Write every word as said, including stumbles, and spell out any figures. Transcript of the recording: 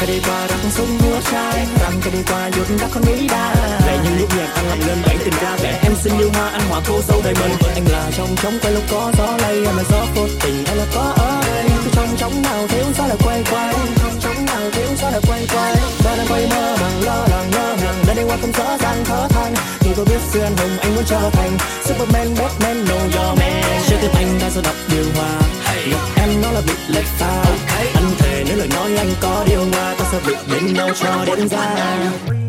đi qua đã không súng hứa trai, rằng cái đi qua dốt đã không nghĩ đã. Lại những lúc nhạc anh làm nên bản tình ra vẻ em xin yêu hoa anh hòa cô dâu đời mình. Anh là trong trống quay lúc có gió lay, em là gió vô tình em là có ở đây. Cứ trong trống nào thiếu gió là quay quay, trong trống nào thiếu gió là quay quay. Và đang quay mơ màng lo lắng ngơ ngàng, đã đi qua không rõ ràng thở than. Thì tôi biết xưa anh hùng anh muốn trở thành Superman, Batman, no your man. Trái tim anh đã sao đọc điều hòa, gặp em nó là bị lệch pha. Anh thề nếu lời nói anh có điều hòa, ta sẽ bị bên nhau cho đến ra.